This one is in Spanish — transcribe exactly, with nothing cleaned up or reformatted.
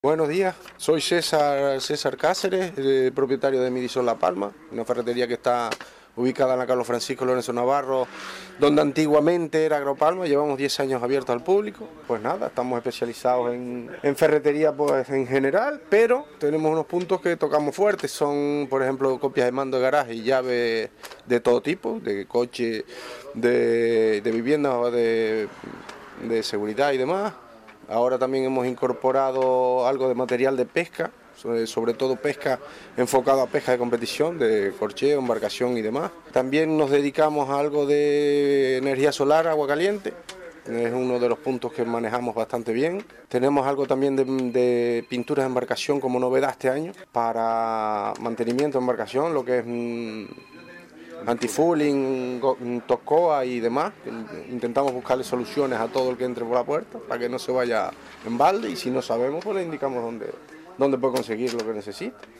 Buenos días, soy César, César Cáceres, eh, propietario de Midisol La Palma, una ferretería que está ubicada en la Carlos Francisco Lorenzo Navarro, donde antiguamente era Agropalma. Llevamos diez años abiertos al público. Pues nada, estamos especializados en, en ferretería pues, en general, pero tenemos unos puntos que tocamos fuertes, son por ejemplo copias de mando de garaje y llaves de todo tipo, de coche, de, de vivienda, de, de seguridad y demás. Ahora también hemos incorporado algo de material de pesca, sobre, sobre todo pesca enfocado a pesca de competición, de corcheo, embarcación y demás. También nos dedicamos a algo de energía solar, agua caliente. Es uno de los puntos que manejamos bastante bien. Tenemos algo también de, de pinturas de embarcación como novedad este año para mantenimiento de embarcación, lo que es mmm, anti-fouling, tocoa y demás. Intentamos buscarle soluciones a todo el que entre por la puerta para que no se vaya en balde, y si no sabemos pues le indicamos dónde, dónde puede conseguir lo que necesita.